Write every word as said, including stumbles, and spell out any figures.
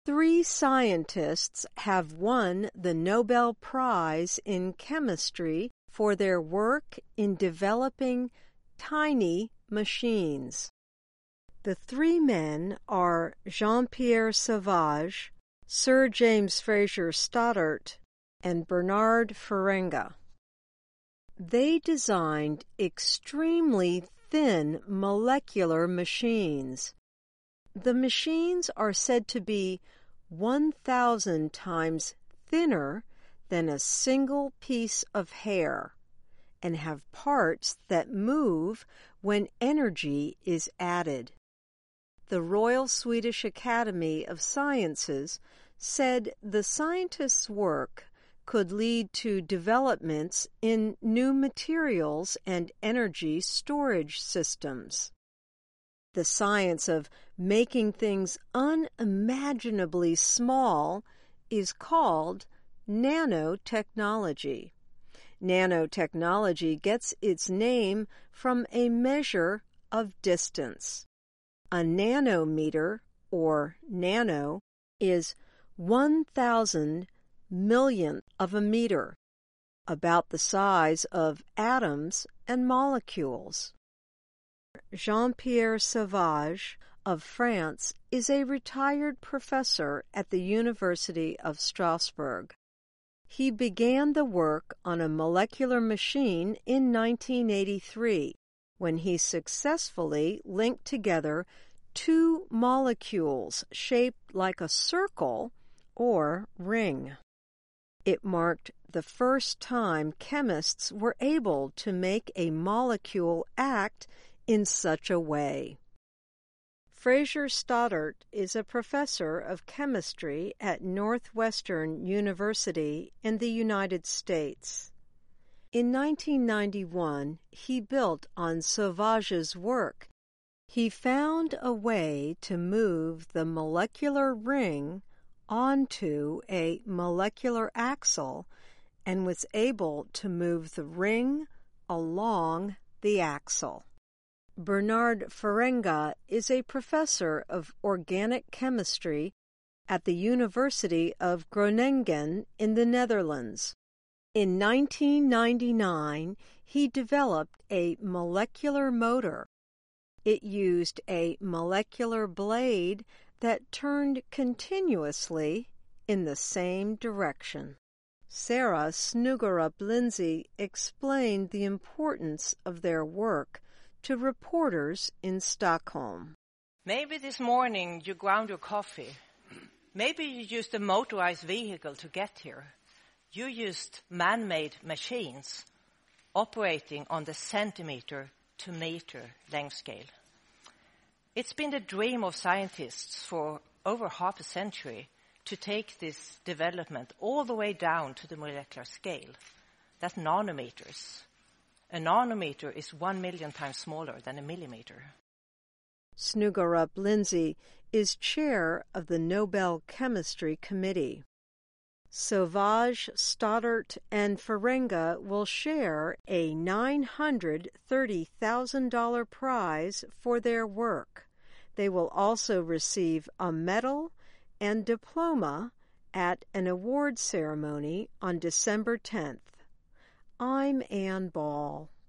Three scientists have won the Nobel Prize in Chemistry for their work in developing tiny machines. The three men are Jean-Pierre Sauvage, Sir James Fraser Stoddart, and Bernard Ferenga. They designed extremely thin molecular machines. The machines are said to be one thousand times thinner than a single piece of hair and have parts that move when energy is added. The Royal Swedish Academy of Sciences said the scientists' work could lead to developments in new materials and energy storage systems. The science of making things unimaginably small is called nanotechnology. Nanotechnology gets its name from a measure of distance. A nanometer, or nano, is one thousand millionth of a meter, about the size of atoms and molecules. Jean-Pierre Sauvage of France is a retired professor at the University of Strasbourg. He began the work on a molecular machine in nineteen eighty-three, when he successfully linked together two molecules shaped like a circle or ring. It marked the first time chemists were able to make a molecule act in such a way. Fraser Stoddart is a professor of chemistry at Northwestern University in the United States. In nineteen ninety-one, he built on Sauvage's work. He found a way to move the molecular ring onto a molecular axle and was able to move the ring along the axle. Bernard Ferenga is a professor of organic chemistry at the University of Groningen in the Netherlands. In nineteen ninety-nine, he developed a molecular motor. It used a molecular blade that turned continuously in the same direction. Sarah Snuggerup-Lindsey explained the importance of their work to reporters in Stockholm. Maybe this morning you ground your coffee. Maybe you used a motorized vehicle to get here. You used man-made machines operating on the centimeter to meter length scale. It's been the dream of scientists for over half a century to take this development all the way down to the molecular scale. That's nanometers. A nanometer is one million times smaller than a millimeter. Snuggerup-Lindsey is chair of the Nobel Chemistry Committee. Sauvage, Stoddart, and Ferenga will share a nine hundred thirty thousand dollars prize for their work. They will also receive a medal and diploma at an award ceremony on December tenth. I'm Ann Ball.